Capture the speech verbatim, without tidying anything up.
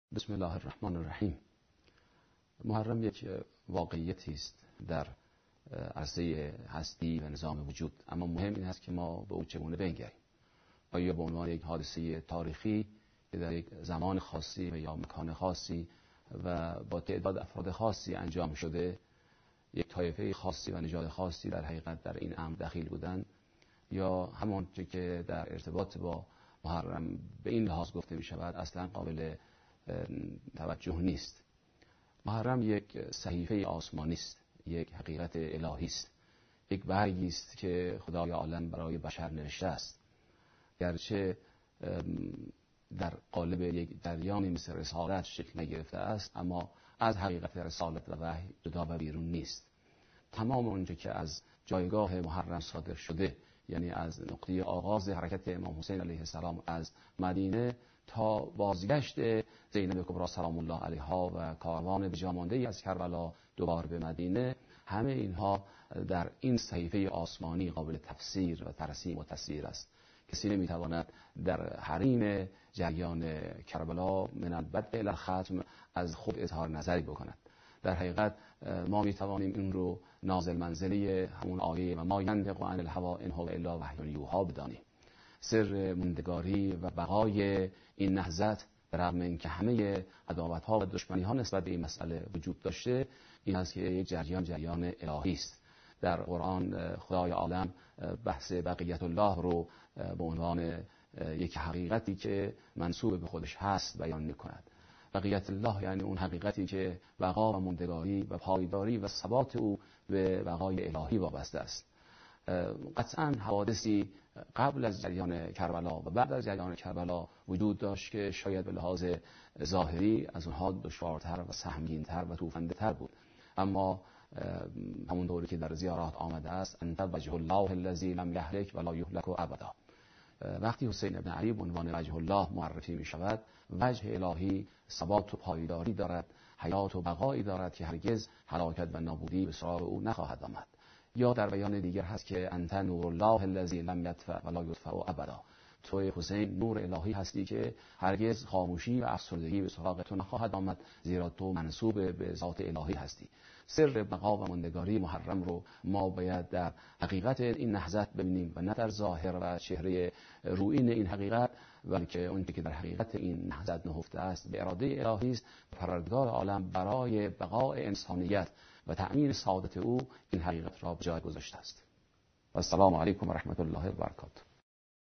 بسم الله الرحمن الرحیم. محرم یک واقعیتی است در عرصه هستی و نظام وجود، اما مهم این است که ما به او چگونه بنگریم. آیا به عنوان یک حادثه تاریخی که در یک زمان خاصی و یا مکان خاصی و با تعداد افراد خاصی انجام شده، یک طایفه خاصی و نژاد خاصی در حقیقت در این امر دخیل بودند، یا همانچه که در ارتباط با محرم به این لحاظ گفته می شود اصلا قابل توجه نیست. محرم یک صحیفه آسمانی است، یک حقیقت الهی است، یک برگی است که خدای عالم برای بشر نوشته است. گرچه در قالب یک جریانی مثل رسالت شکل نگرفته است، اما از حقیقت رسالت و وحی جدا و بیرون نیست. تمام اونچه که از جایگاه محرم صادر شده، یعنی از نقطه آغاز حرکت امام حسین علیه السلام از مدینه تا بازگشت زینب کبری سلام الله علیها و کاروان بجامانده از کربلا دوباره به مدینه، همه اینها در این صحیفه آسمانی قابل تفسیر و ترسیم و تصویر است. کسی نمیتواند در حریم جریان کربلا من البدء الی الختم از خود اظهار نظری بکند. در حقیقت ما میتوانیم این رو نازل منزلی همون آیه و ما ینطق عن الهوی ان هو الا وحی یوحی بدانیم. سر موندگاری و بقای این نهضت رغم اینکه همه عداوت‌ها و دشمنی‌ها نسبت به این مسئله وجود داشته، این است که یک جریان جریان الهی است. در قرآن خدای عالم بحث بقیت الله رو به عنوان یک حقیقتی که منسوب به خودش هست بیان می‌کند. بقیت الله یعنی اون حقیقتی که بقا و موندگاری و پایداری و ثبات او به بقای الهی وابسته است. قطعاً حوادثی قبل از جریان کربلا و بعد از جریان کربلا وجود داشت که شاید به لحاظ ظاهری از اونها دشوارتر و سهمگین‌تر و توفنده‌تر بود، اما همون دوری که در زیارات آمده است انت وجه الله الذی لم یهلک ولا یهلک ابدا. وقتی حسین ابن علی به عنوان وجه الله معرفی می شود، وجه الهی ثبات و پایداری دارد، حیات و بقایی دارد که هرگز هلاکت و نابودی به سراغ او نخواهد آمد. یا در بیان دیگر هست که انت نور الله الذی لم یطفأ ولا یطفأ ابدا. توی حسین نور الهی هستی که هرگز خاموشی و افسردگی به سراغ تو نخواهد آمد، زیرا تو منسوب به ذات الهی هستی. سر بقا و موندگاری محرم رو ما باید در حقیقت این نهضت ببینیم و نه در ظاهر و چهره رویین این حقیقت، بلکه اونچه که در حقیقت این نهضت نهفته است به اراده الهی است. پروردگار عالم برای بقای انسانیت و تأمین سعادت او این حقیقت را به جای گذاشته است. و السلام علیکم و رحمت الله و برکاته.